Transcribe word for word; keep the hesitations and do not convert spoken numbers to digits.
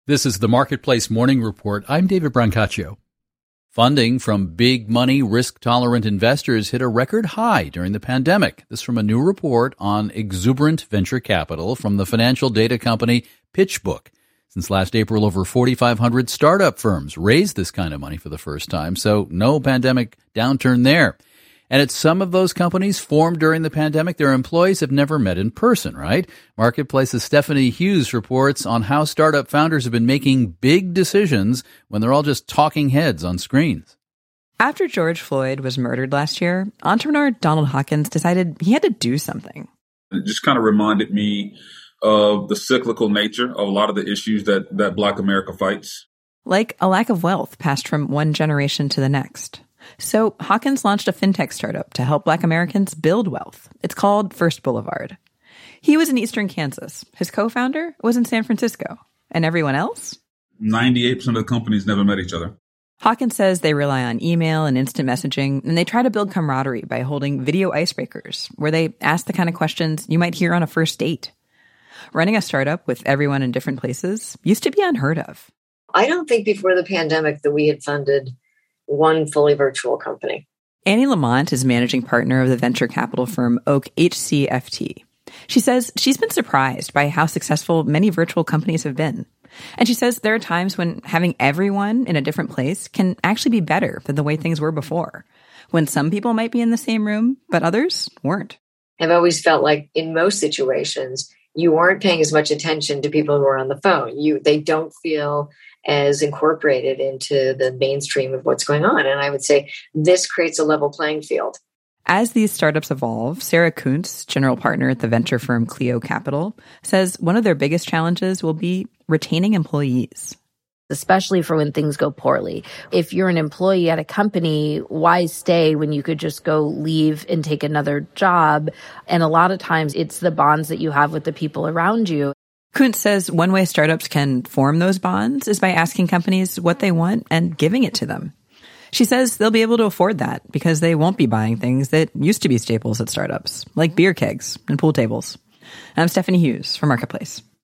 This is the Marketplace Morning Report. I'm David Brancaccio. Funding from big money, risk-tolerant investors hit a record high during the pandemic. This from a new report on exuberant venture capital from the financial data company PitchBook. Since last April, over forty-five hundred startup firms raised this kind of money for the first time, so no pandemic downturn there. And at some of those companies formed during the pandemic, their employees have never met in person, right? Marketplace's Stephanie Hughes reports on how startup founders have been making big decisions when they're all just talking heads on screens. After George Floyd was murdered last year, entrepreneur Donald Hawkins decided he had to do something. It just kind of reminded me of the cyclical nature of a lot of the issues that, that Black America fights. Like a lack of wealth passed from one generation to the next. So Hawkins launched a fintech startup to help Black Americans build wealth. It's called First Boulevard. He was in eastern Kansas. His co-founder was in San Francisco. And everyone else? ninety-eight percent of the companies never met each other. Hawkins says they rely on email and instant messaging, and they try to build camaraderie by holding video icebreakers, where they ask the kind of questions you might hear on a first date. Running a startup with everyone in different places used to be unheard of. I don't think before the pandemic that we had funded one fully virtual company. Annie Lamont is managing partner of the venture capital firm Oak H C F T. She says she's been surprised by how successful many virtual companies have been. And she says there are times when having everyone in a different place can actually be better than the way things were before, when some people might be in the same room, but others weren't. I've always felt like in most situations, you aren't paying as much attention to people who are on the phone. You, they don't feel as incorporated into the mainstream of what's going on. And I would say this creates a level playing field. As these startups evolve, Sarah Kuntz, general partner at the venture firm Clio Capital, says one of their biggest challenges will be retaining employees. Especially for when things go poorly. If you're an employee at a company, why stay when you could just go leave and take another job? And a lot of times it's the bonds that you have with the people around you. Kuntz says one way startups can form those bonds is by asking companies what they want and giving it to them. She says they'll be able to afford that because they won't be buying things that used to be staples at startups, like beer kegs and pool tables. I'm Stephanie Hughes for Marketplace.